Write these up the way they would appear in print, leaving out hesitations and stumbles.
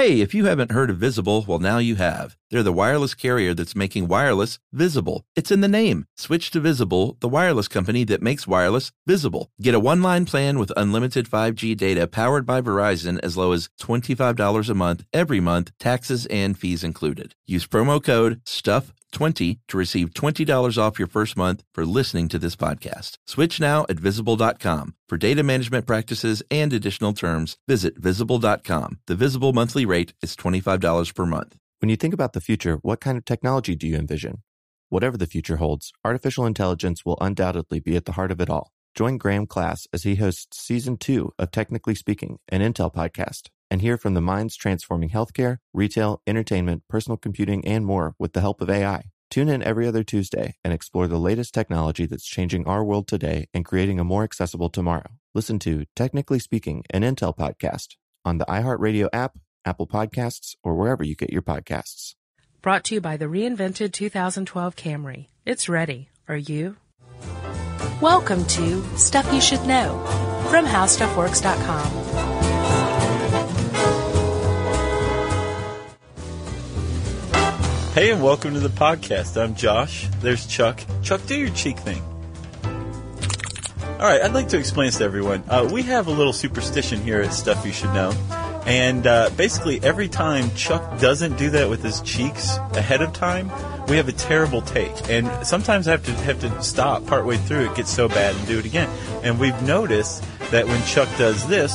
Hey, if you haven't heard of Visible, well, now you have. They're the wireless carrier that's making wireless visible. It's in the name. Switch to Visible, the wireless company that makes wireless visible. Get a one-line plan with unlimited 5G data powered by Verizon as low as $25 a month every month, taxes and fees included. Use promo code STUFF20 to receive $20 off your first month for listening to this podcast. Switch now at Visible.com. For data management practices and additional terms, visit Visible.com. The Visible monthly rate is $25 per month. When you think about the future, what kind of technology do you envision? Whatever the future holds, artificial intelligence will undoubtedly be at the heart of it all. Join Graham Class as he hosts Season 2 of Technically Speaking, an Intel podcast, and hear from the minds transforming healthcare, retail, entertainment, personal computing, and more with the help of AI. Tune in every other Tuesday and explore the latest technology that's changing our world today and creating a more accessible tomorrow. Listen to Technically Speaking, an Intel podcast on the iHeartRadio app, Apple Podcasts, or wherever you get your podcasts. Brought to you by the reinvented 2012 Camry. It's ready. Are you? Welcome to Stuff You Should Know from HowStuffWorks.com. Hey, and welcome to the podcast. I'm Josh. There's Chuck. Chuck, do your cheek thing. All right, I'd like to explain this to everyone. We have a little superstition here at Stuff You Should Know. And basically, every time Chuck doesn't do that with his cheeks ahead of time, we have a terrible take. And sometimes I have to stop partway through. It gets so bad and do it again. And we've noticed that when Chuck does this,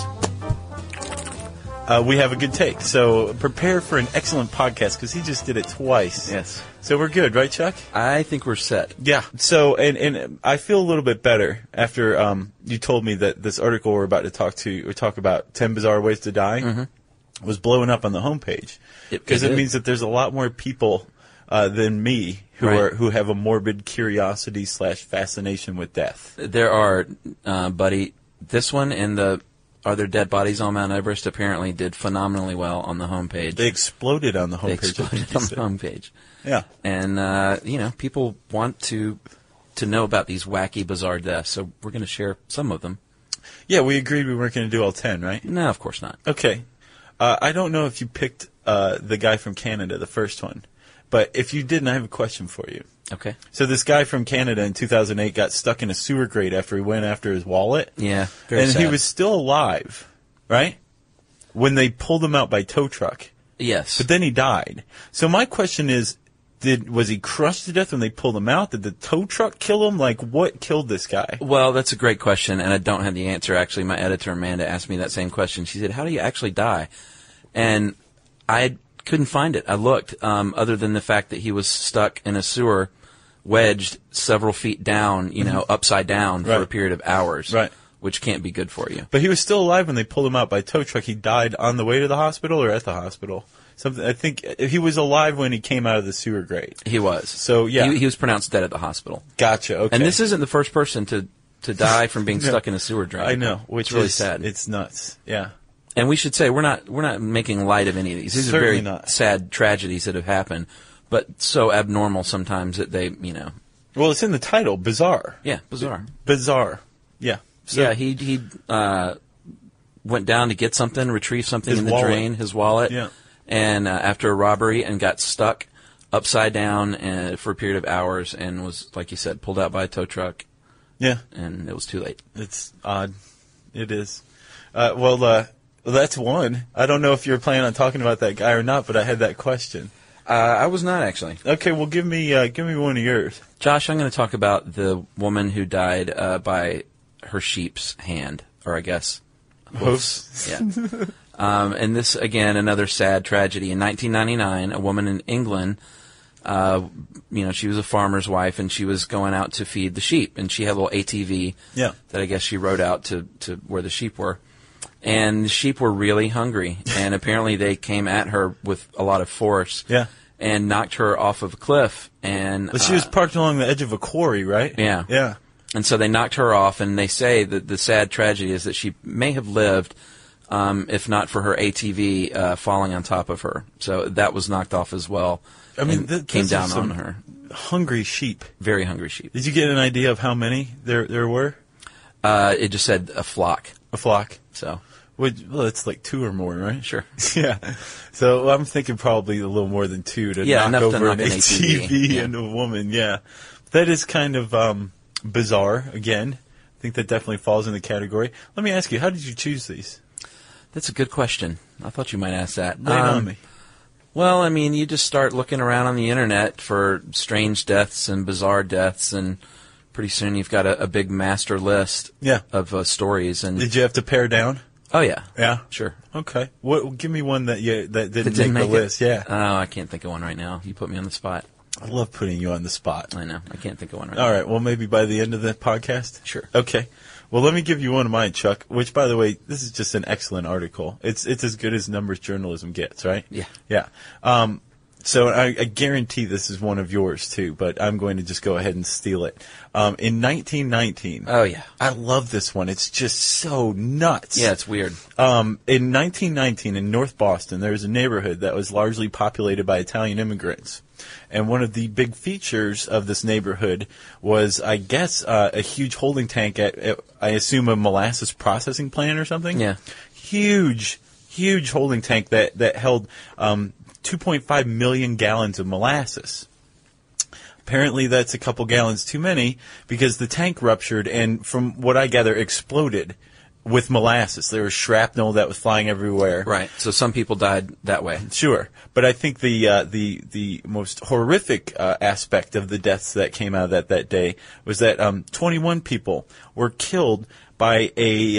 we have a good take. So prepare for an excellent podcast because he just did it twice. Yes. So we're good, right, Chuck? I think we're set. Yeah. So, and I feel a little bit better after you told me that this article we're about to talk about 10 Bizarre Ways to Die was blowing up on the homepage. Because it means that there's a lot more people than me who have a morbid curiosity / fascination with death. There are, buddy, this one and the Are There Dead Bodies on Mount Everest apparently did phenomenally well on the homepage. They exploded on the homepage. Yeah. And, people want to know about these wacky, bizarre deaths, so we're going to share some of them. Yeah, we agreed we weren't going to do all 10, right? No, of course not. Okay. I don't know if you picked the guy from Canada, the first one, but if you didn't, I have a question for you. Okay. So this guy from Canada in 2008 got stuck in a sewer grate after he went after his wallet. Yeah, very sad. He was still alive, right? When they pulled him out by tow truck. Yes. But then he died. So my question is, was he crushed to death when they pulled him out? Did the tow truck kill him? Like, what killed this guy? Well, that's a great question, and I don't have the answer. Actually, my editor, Amanda, asked me that same question. She said, how do you actually die? And I couldn't find it. I looked, other than the fact that he was stuck in a sewer, wedged several feet down, upside down for a period of hours, which can't be good for you. But he was still alive when they pulled him out by tow truck. He died on the way to the hospital or at the hospital? I think he was alive when he came out of the sewer grate. He was. So, yeah. He was pronounced dead at the hospital. Gotcha, okay. And this isn't the first person to die from being stuck in a sewer drain. I know, which is really is sad. It's nuts, yeah. And we should say we're not making light of any of these. These are very sad tragedies that have happened, but so abnormal sometimes that they, Well, it's in the title, bizarre. Yeah, bizarre. Bizarre, yeah. So, yeah, he went down to get something, retrieve something in the drain, his wallet, and after a robbery, and got stuck upside down for a period of hours, and was, like you said, pulled out by a tow truck. Yeah. And it was too late. It's odd. It is. Well, that's one. I don't know if you're planning on talking about that guy or not, but I had that question. I was not, actually. Okay, well, give me one of yours. Josh, I'm going to talk about the woman who died by her sheep's hand, or I guess hoofs. Yeah. And this, again, another sad tragedy. In 1999, a woman in England, she was a farmer's wife, and she was going out to feed the sheep, and she had a little ATV that I guess she rode out to where the sheep were. And the sheep were really hungry, and apparently they came at her with a lot of force and knocked her off of a cliff. And but she was parked along the edge of a quarry, right? Yeah. Yeah. And so they knocked her off, and they say that the sad tragedy is that she may have lived if not for her ATV falling on top of her. So that was knocked off as well. I mean, came down on her. Hungry sheep. Very hungry sheep. Did you get an idea of how many there were? It just said a flock. A flock. So. Well, it's like 2 or more, right? Sure. Yeah. So I'm thinking probably a little more than 2 to knock enough to over knock an an ATV ATV. and a woman. Yeah. That is kind of bizarre, again. I think that definitely falls in the category. Let me ask you, how did you choose these? That's a good question. I thought you might ask that. Lay it on me. Well, I mean, you just start looking around on the internet for strange deaths and bizarre deaths, and pretty soon you've got a big master list of stories. And Did you have to pare down? Oh, yeah. Yeah? Sure. Okay. Give me one that didn't Didn't make the make it? list. Yeah. Oh, I can't think of one right now. You put me on the spot. I love putting you on the spot. I know. I can't think of one right All now. right. Well, maybe by the end of the podcast? Sure. Okay. Well, let me give you one of mine, Chuck, which, by the way, this is just an excellent article. It's as good as numbers journalism gets, right? Yeah. Yeah. So I guarantee this is one of yours, too, but I'm going to just go ahead and steal it. In 1919. Oh, yeah. I love this one. It's just so nuts. Yeah, it's weird. In 1919, in North Boston, there was a neighborhood that was largely populated by Italian immigrants. And one of the big features of this neighborhood was, I guess, a huge holding tank at, I assume, a molasses processing plant or something? Yeah. Huge holding tank that held 2.5 million gallons of molasses. Apparently, that's a couple gallons too many because the tank ruptured and, from what I gather, exploded with molasses. There was shrapnel that was flying everywhere. Right. So some people died that way. Sure, but I think the most horrific aspect of the deaths that came out of that day was that 21 people were killed by a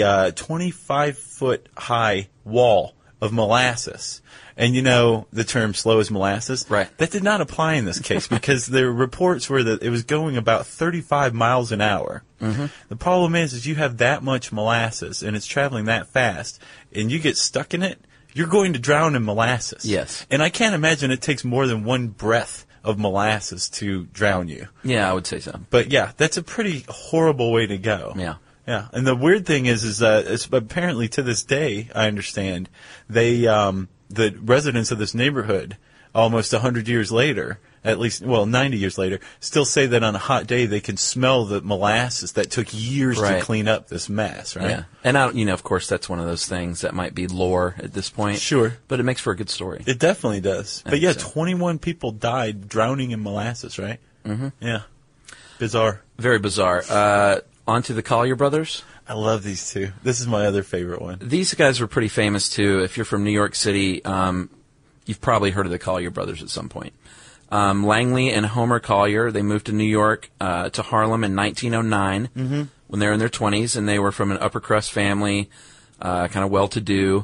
25-foot high wall of molasses. And you know the term slow as molasses? Right. That did not apply in this case because the reports were that it was going about 35 miles an hour. Mm-hmm. The problem is you have that much molasses and it's traveling that fast and you get stuck in it, you're going to drown in molasses. Yes. And I can't imagine it takes more than one breath of molasses to drown you. Yeah, I would say so. But yeah, that's a pretty horrible way to go. Yeah. Yeah, and the weird thing is it's apparently to this day, I understand, they the residents of this neighborhood, almost 100 years later, at least, 90 years later, still say that on a hot day they can smell the molasses that took years to clean up this mess, right? Yeah, and of course, that's one of those things that might be lore at this point. Sure, but it makes for a good story. It definitely does. But yeah, so. 21 people died drowning in molasses, right? Mm-hmm. Yeah, bizarre. Very bizarre. On to the Collier brothers. I love these two. This is my other favorite one. These guys were pretty famous, too. If you're from New York City, you've probably heard of the Collier brothers at some point. Langley and Homer Collier, they moved to New York, to Harlem in 1909 when they were in their 20s, and they were from an upper-crust family, kind of well-to-do.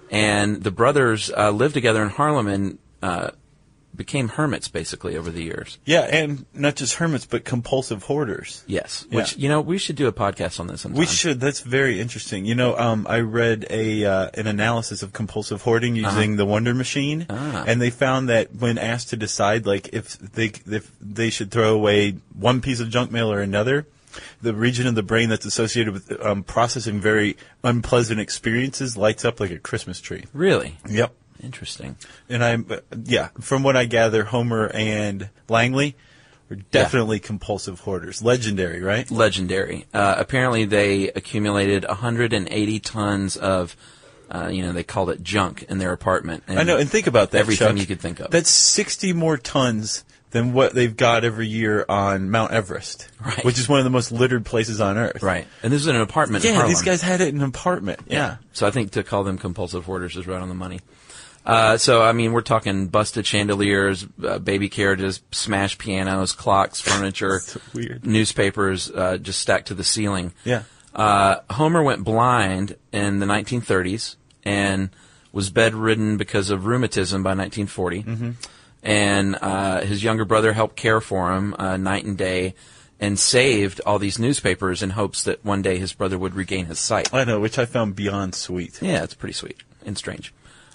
And the brothers lived together in Harlem and became hermits, basically, over the years. Yeah, and not just hermits, but compulsive hoarders. Yes, yeah. Which, we should do a podcast on this sometime. We should. That's very interesting. I read an analysis of compulsive hoarding using the Wonder Machine, and they found that when asked to decide, like, if they should throw away one piece of junk mail or another, the region of the brain that's associated with processing very unpleasant experiences lights up like a Christmas tree. Really? Yep. Interesting. And from what I gather, Homer and Langley were definitely compulsive hoarders. Legendary, right? Legendary. Apparently they accumulated 180 tons of, they called it junk in their apartment. And I know, and think about that, everything Chuck. you could think of. That's 60 more tons than what they've got every year on Mount Everest, right, which is one of the most littered places on Earth. Right. And this is in an apartment in Harlem. These guys had it in an apartment. Yeah. So I think to call them compulsive hoarders is right on the money. We're talking busted chandeliers, baby carriages, smashed pianos, clocks, furniture, so weird. Newspapers just stacked to the ceiling. Yeah. Homer went blind in the 1930s and was bedridden because of rheumatism by 1940. Mm-hmm. And his younger brother helped care for him night and day and saved all these newspapers in hopes that one day his brother would regain his sight. I know, which I found beyond sweet. Yeah, it's pretty sweet and strange.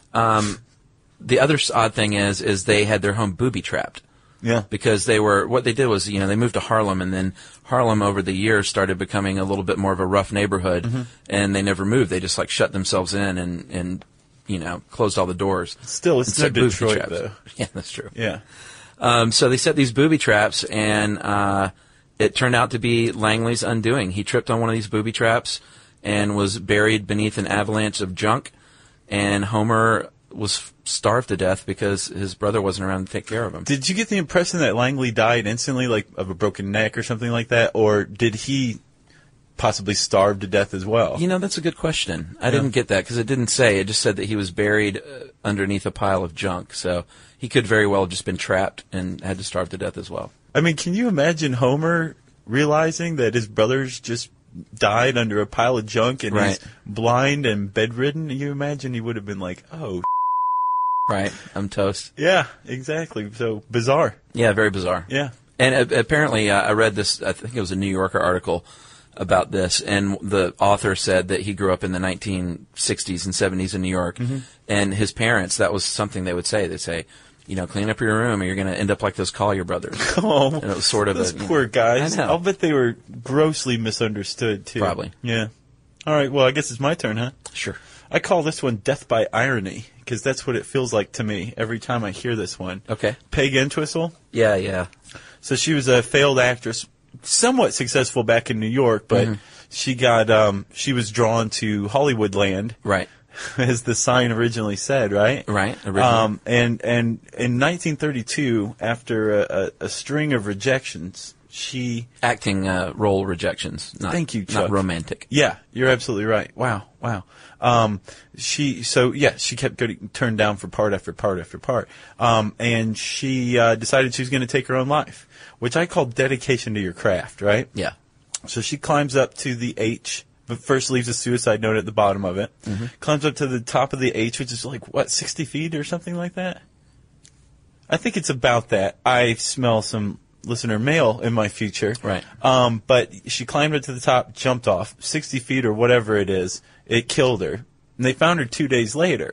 The other odd thing is they had their home booby-trapped. Yeah. Because what they did was, they moved to Harlem, and then Harlem over the years started becoming a little bit more of a rough neighborhood, and they never moved. They just, shut themselves in and closed all the doors. Still, it's no Detroit, though. Yeah, that's true. Yeah. So they set these booby traps, and it turned out to be Langley's undoing. He tripped on one of these booby traps and was buried beneath an avalanche of junk. And Homer was starved to death because his brother wasn't around to take care of him. Did you get the impression that Langley died instantly, like of a broken neck or something like that, or did he possibly starve to death as well? You know, that's a good question. I didn't get that because it didn't say. It just said that he was buried underneath a pile of junk. So he could very well have just been trapped and had to starve to death as well. I mean, can you imagine Homer realizing that his brother's just died under a pile of junk and he's blind and bedridden? You imagine he would have been like, oh, right, I'm toast. Yeah, exactly. So bizarre. Yeah, very bizarre. Yeah. And apparently, I read this, I think it was a New Yorker article about this, and the author said that he grew up in the 1960s and 70s in New York, and his parents, that was something they would say. They'd say, you know, clean up your room or you're going to end up like those Collier brothers. Oh, and it was sort of those poor guys. I know. I'll bet they were grossly misunderstood, too. Probably. Yeah. All right, well, I guess it's my turn, huh? Sure. I call this one Death by Irony, because that's what it feels like to me every time I hear this one. Okay. Peg Entwistle. Yeah, yeah. So she was a failed actress, somewhat successful back in New York, but she got she was drawn to Hollywood land, Right. as the sign originally said, right? Right. Originally. And in 1932, after a string of rejections, she Acting role rejections. Not, Thank you, Chuck. Not romantic. Yeah, you're absolutely right. Wow. She kept getting turned down for part after part after part. And she decided she was going to take her own life, which I call dedication to your craft, right? Yeah. So she climbs up to the H, but first leaves a suicide note at the bottom of it. Climbs up to the top of the H, which is like, 60 feet or something like that? I think it's about that. I smell some listener mail in my future. Right. But she climbed up to the top, jumped off, 60 feet or whatever it is. It killed her. And they found her 2 days later.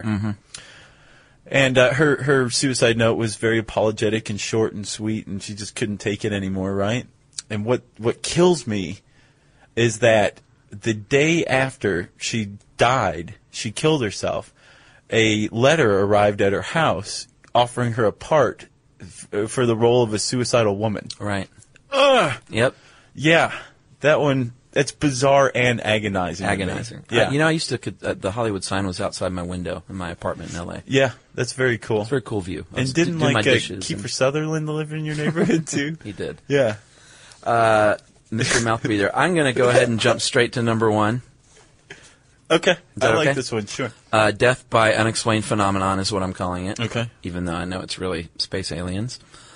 And her suicide note was very apologetic and short and sweet, and she just couldn't take it anymore, right? And what kills me is that the day after she died, she killed herself, a letter arrived at her house offering her a part for the role of a suicidal woman. Right. Ugh! Yep. Yeah, that one, that's bizarre and agonizing. Agonizing. Yeah. You know, I used to, the Hollywood sign was outside my window in my apartment in L.A. Yeah, that's very cool. It's a very cool view. I was And didn't doing my like dishes Kiefer Sutherland live in your neighborhood too? He did. Yeah. Mr. Mouth Breather. I'm going to go ahead and jump straight to number one. Okay. that I like okay? this one, sure. Death by unexplained phenomenon is what I'm calling it. Okay. Even though I know it's really space aliens.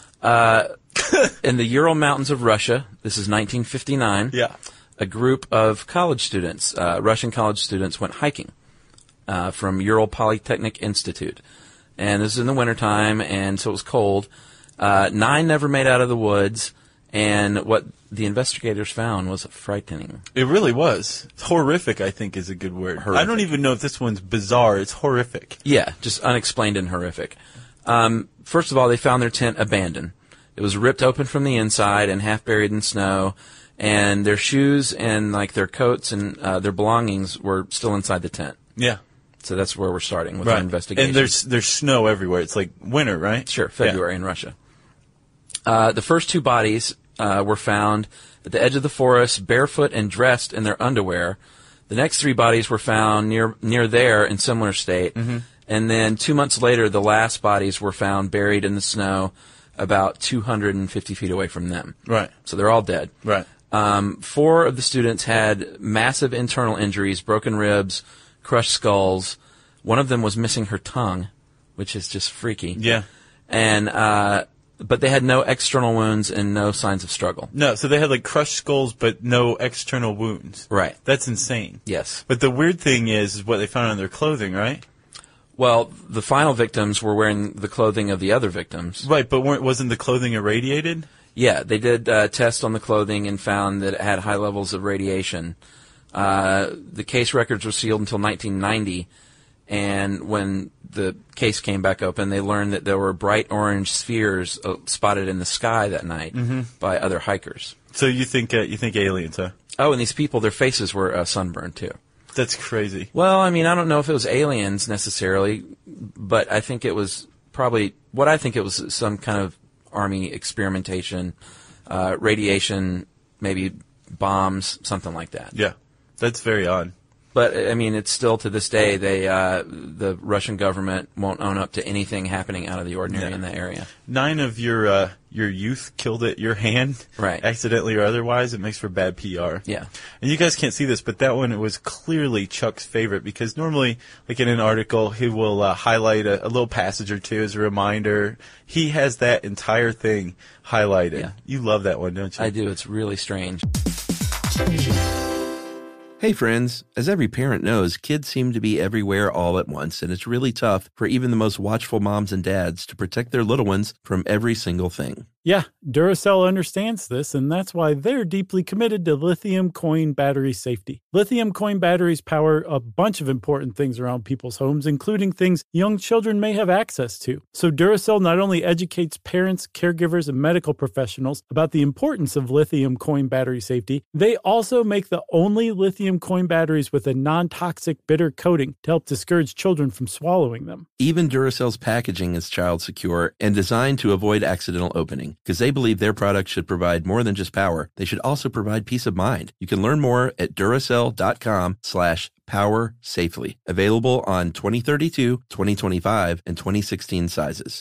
In the Ural Mountains of Russia, this is 1959. Yeah. A group of college students, Russian college students, went hiking from Ural Polytechnic Institute. And this is in the wintertime, and so it was cold. 9 never made out of the woods, and what the investigators found was frightening. It really was. Horrific, I think, is a good word. Horrific. I don't even know if this one's bizarre. It's horrific. Yeah, just unexplained and horrific. First of all, they found their tent abandoned. It was ripped open from the inside and half buried in snow, and their shoes and like their coats and their belongings were still inside the tent. Yeah. So that's where we're starting with our investigation. And there's snow everywhere. It's like winter, right? Sure, February in Russia. The first 2 bodies were found at the edge of the forest, barefoot and dressed in their underwear. The next 3 bodies were found near there in similar state. And then 2 months later, the last bodies were found buried in the snow about 250 feet away from them. Right. So they're all dead. Right. 4 of the students had massive internal injuries, broken ribs, crushed skulls. One of them was missing her tongue, which is just freaky. Yeah. And but they had no external wounds and no signs of struggle. No, so they had like crushed skulls but no external wounds. Right. That's insane. Yes. But the weird thing is what they found on their clothing, right? Well, the final victims were wearing the clothing of the other victims. Right, but wasn't the clothing irradiated? Yeah, they did tests on the clothing and found that it had high levels of radiation. The case records were sealed until 1990, and when the case came back open, they learned that there were bright orange spheres spotted in the sky that night by other hikers. So you think aliens, huh? Oh, and these people, their faces were sunburned too. That's crazy. Well, I mean, I don't know if it was aliens necessarily, but I think it was some kind of army experimentation, radiation, maybe bombs, something like that. Yeah. That's very odd. But, I mean, it's still, to this day, the Russian government won't own up to anything happening out of the ordinary in that area. 9 of your youth killed at your hand, right? Accidentally or otherwise. It makes for bad PR. Yeah. And you guys can't see this, but that one was clearly Chuck's favorite, because normally, like in an article, he will highlight a little passage or two as a reminder. He has that entire thing highlighted. Yeah. You love that one, don't you? I do. It's really strange. Hey friends, as every parent knows, kids seem to be everywhere all at once, and it's really tough for even the most watchful moms and dads to protect their little ones from every single thing. Yeah, Duracell understands this, and that's why they're deeply committed to lithium coin battery safety. Lithium coin batteries power a bunch of important things around people's homes, including things young children may have access to. So Duracell not only educates parents, caregivers, and medical professionals about the importance of lithium coin battery safety, they also make the only lithium coin batteries with a non-toxic bitter coating to help discourage children from swallowing them. Even Duracell's packaging is child secure and designed to avoid accidental opening, because they believe their products should provide more than just power. They should also provide peace of mind. You can learn more at Duracell.com/power safely. Available on 2032, 2025, and 2016 sizes.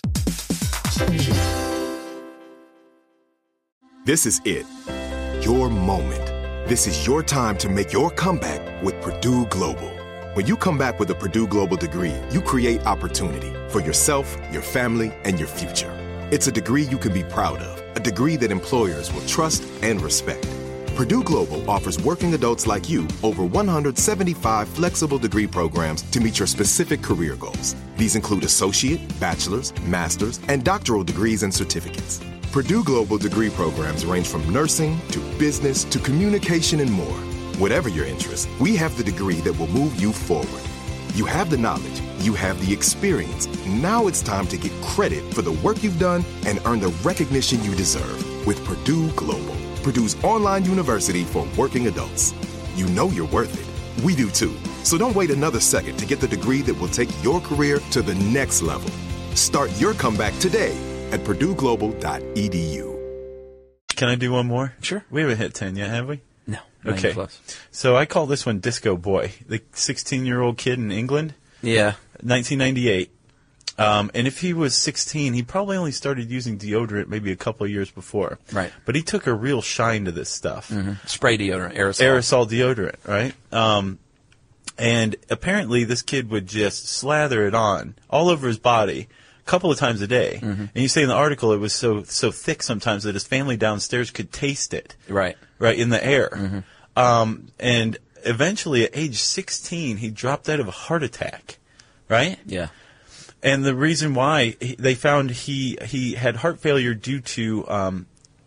This is it. Your moment. This is your time to make your comeback with Purdue Global. When you come back with a Purdue Global degree, you create opportunity for yourself, your family, and your future. It's a degree you can be proud of, a degree that employers will trust and respect. Purdue Global offers working adults like you over 175 flexible degree programs to meet your specific career goals. These include associate, bachelor's, master's, and doctoral degrees and certificates. Purdue Global degree programs range from nursing to business to communication and more. Whatever your interest, we have the degree that will move you forward. You have the knowledge, you have the experience. Now it's time to get credit for the work you've done and earn the recognition you deserve with Purdue Global, Purdue's online university for working adults. You know you're worth it. We do too. So don't wait another second to get the degree that will take your career to the next level. Start your comeback today at purdueglobal.edu. Can I do one more? Sure. We haven't hit 10 yet, have we? No. Okay. Close. So I call this one Disco Boy, the 16-year-old kid in England. Yeah. 1998. And if he was 16, he probably only started using deodorant maybe a couple of years before. Right. But he took a real shine to this stuff. Mm-hmm. Spray deodorant, aerosol. Aerosol deodorant, right? And apparently this kid would just slather it on all over his body a couple of times a day. Mm-hmm. And you say in the article it was so thick sometimes that his family downstairs could taste it. Right. Right, in the air. Mm-hmm. And eventually at age 16, he dropped out of a heart attack. Right? Yeah. And the reason why they found he had heart failure due to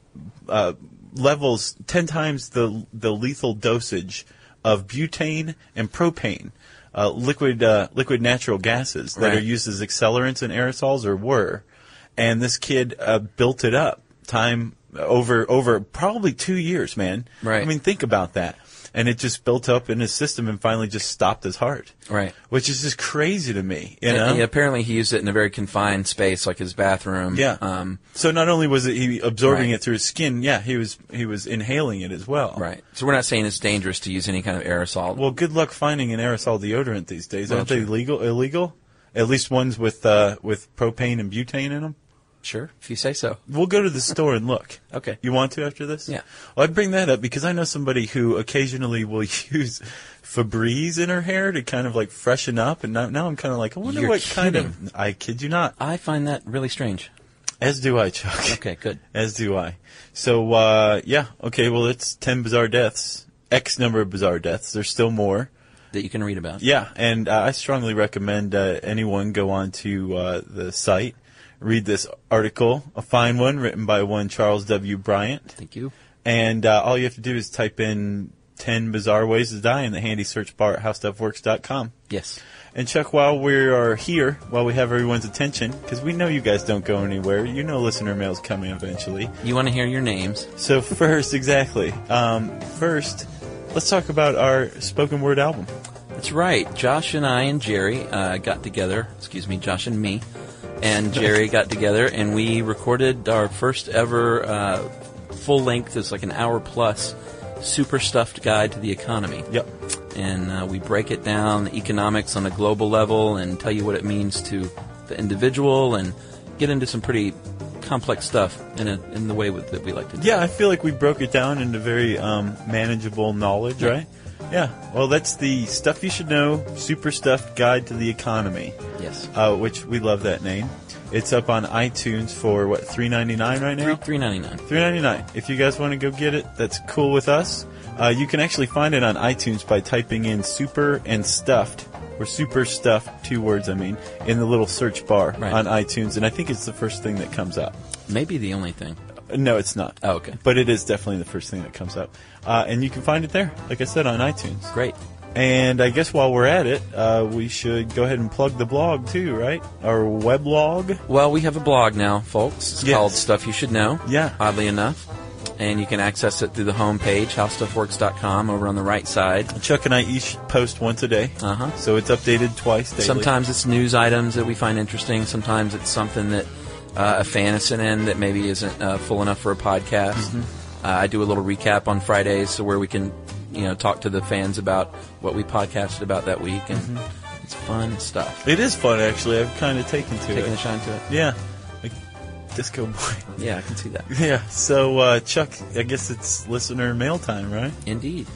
levels 10 times the lethal dosage of butane and propane, liquid natural gases that are used as accelerants in aerosols, or were. And this kid built it up time over probably 2 years, man. Right. I mean, think about that. And it just built up in his system and finally just stopped his heart. Right. Which is just crazy to me. You know? Apparently he used it in a very confined space, like his bathroom. Yeah. So not only was he absorbing it through his skin, he was inhaling it as well. Right. So we're not saying it's dangerous to use any kind of aerosol. Well, good luck finding an aerosol deodorant these days. Aren't they illegal? At least ones with propane and butane in them? Sure, if you say so. We'll go to the store and look. Okay. You want to after this? Yeah. Well, I'd bring that up because I know somebody who occasionally will use Febreze in her hair to kind of like freshen up, and now I'm kind of like, I wonder what kind of... I kid you not. I find that really strange. As do I, Chuck. Okay, good. As do I. So, okay, well, it's 10 bizarre deaths. X number of bizarre deaths. There's still more that you can read about. Yeah, and I strongly recommend anyone go on to the site, read this article, a fine one written by one Charles W. Bryant. Thank you. And all you have to do is type in 10 bizarre ways to die in the handy search bar at howstuffworks.com. Yes. And Chuck, while we are here, while we have everyone's attention, because we know you guys don't go anywhere, you know listener mail's coming eventually. You want to hear your names. So first, exactly. First, let's talk about our spoken word album. That's right. Josh and I and Jerry got together. Josh and me. And Jerry got together, and we recorded our first ever full-length, it's like an hour-plus, super stuffed guide to the economy. Yep. and we break it down, the economics on a global level, and tell you what it means to the individual, and get into some pretty complex stuff in the way that we like to do. Yeah, I feel like we broke it down into very manageable knowledge, right? Yeah. Well, that's the Stuff You Should Know Super Stuffed Guide to the Economy. Yes. Which we love that name. It's up on iTunes for, what, $3.99 right now? $3.99. $3.99. If you guys want to go get it, that's cool with us. You can actually find it on iTunes by typing in Super and Stuffed, or Super Stuffed, 2 words, in the little search bar on iTunes, and I think it's the first thing that comes up. Maybe the only thing. No, it's not. Oh, okay. But it is definitely the first thing that comes up. And you can find it there, like I said, on iTunes. Great. And I guess while we're at it, we should go ahead and plug the blog too, right? Our weblog. Well, we have a blog now, folks. It's called Stuff You Should Know. Yeah. Oddly enough. And you can access it through the homepage, howstuffworks.com, over on the right side. Chuck and I each post once a day. Uh-huh. So it's updated twice daily. Sometimes it's news items that we find interesting. Sometimes it's something that a fan has sent in that maybe isn't full enough for a podcast. Mm-hmm. I do a little recap on Fridays, so where we can talk to the fans about what we podcasted about that week, and it's fun stuff. It is fun, actually. I've kind of taken a shine to it. Yeah. Like Disco Boy. Yeah, I can see that. Yeah. So, Chuck, I guess it's listener mail time, right? Indeed.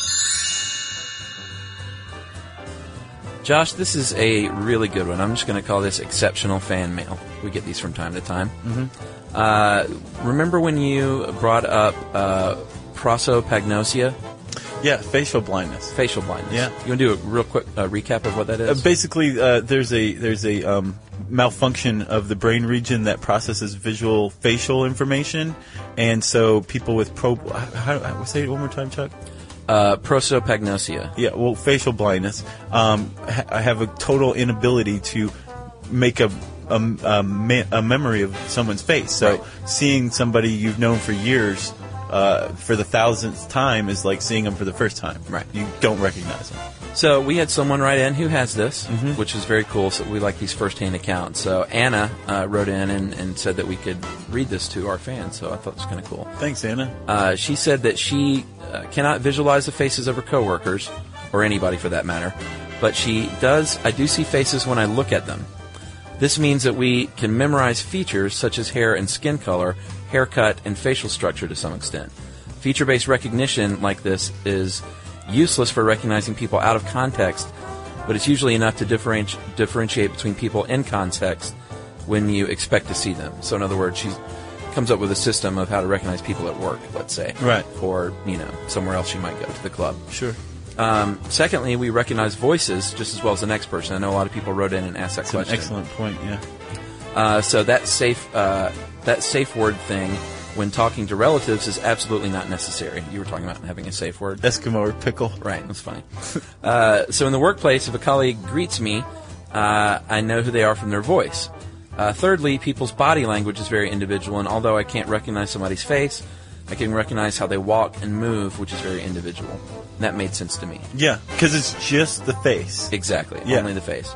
Josh, this is a really good one. I'm just going to call this exceptional fan mail. We get these from time to time. Mm-hmm. Remember when you brought up prosopagnosia? Yeah, facial blindness. Facial blindness. Yeah. You want to do a real quick recap of what that is? Basically, there's a malfunction of the brain region that processes visual facial information, and so people with say it one more time, Chuck. Prosopagnosia. Yeah, well, facial blindness. I have a total inability to make a memory of someone's face. So seeing somebody you've known for years for the 1000th time is like seeing them for the first time. Right. You don't recognize them. So we had someone write in who has this, which is very cool. So we like these first-hand accounts. So Anna wrote in and said that we could read this to our fans. So I thought it was kind of cool. Thanks, Anna. She said that she cannot visualize the faces of her coworkers, or anybody for that matter, but I do see faces when I look at them. This means that we can memorize features such as hair and skin color, haircut, and facial structure to some extent. Feature-based recognition like this is useless for recognizing people out of context, but it's usually enough to differentiate between people in context when you expect to see them. So in other words, she comes up with a system of how to recognize people at work, let's say. Right. Or, somewhere else she might go to the club. Sure. Secondly, we recognize voices just as well as the next person. I know a lot of people wrote in and asked that question. An excellent point, yeah. So that safe word thing, when talking to relatives, is absolutely not necessary. You were talking about having a safe word. Eskimo or pickle. Right, that's funny. So in the workplace, if a colleague greets me, I know who they are from their voice. Thirdly, people's body language is very individual, and although I can't recognize somebody's face, I can recognize how they walk and move, which is very individual. And that made sense to me. Yeah, because it's just the face. Exactly, only the face.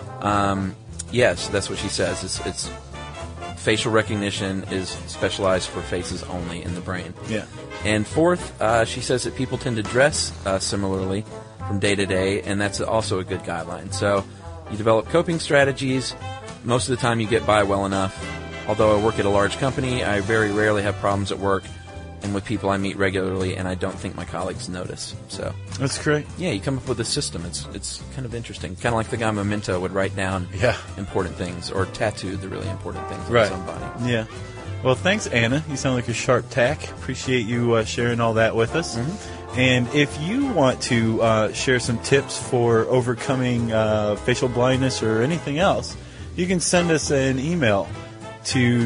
Yes, that's what she says. It's facial recognition is specialized for faces only in the brain. Yeah. And fourth, she says that people tend to dress similarly from day to day, and that's also a good guideline. So you develop coping strategies. Most of the time you get by well enough. Although I work at a large company, I very rarely have problems at work and with people I meet regularly, and I don't think my colleagues notice. So that's great. Yeah, you come up with a system. It's kind of interesting. Kind of like the guy Memento would write down important things or tattoo the really important things on his own body. Yeah. Well, thanks, Anna. You sound like a sharp tack. Appreciate you sharing all that with us. Mm-hmm. And if you want to share some tips for overcoming facial blindness or anything else, you can send us an email to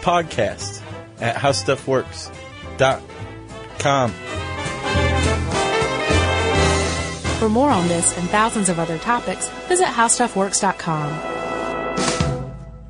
stuffpodcast@howstuffworks.com. For more on this and thousands of other topics, visit howstuffworks.com.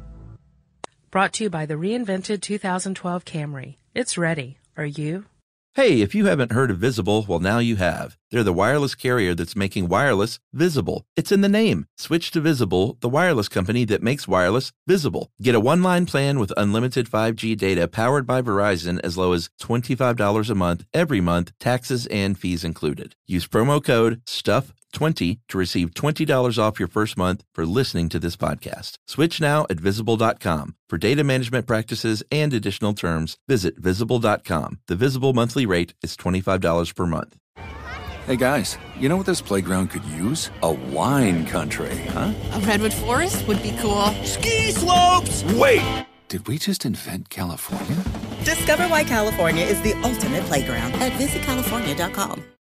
Brought to you by the reinvented 2012 Camry. It's ready. Are you? Hey, if you haven't heard of Visible, well, now you have. They're the wireless carrier that's making wireless visible. It's in the name. Switch to Visible, the wireless company that makes wireless visible. Get a one-line plan with unlimited 5G data powered by Verizon as low as $25 a month, every month, taxes and fees included. Use promo code STUFF20 to receive $20 off your first month for listening to this podcast. Switch now at Visible.com. For data management practices and additional terms, visit Visible.com. The Visible monthly rate is $25 per month. Hey guys, you know what this playground could use? A wine country, huh? A redwood forest would be cool. Ski slopes! Wait! Did we just invent California? Discover why California is the ultimate playground at visitcalifornia.com.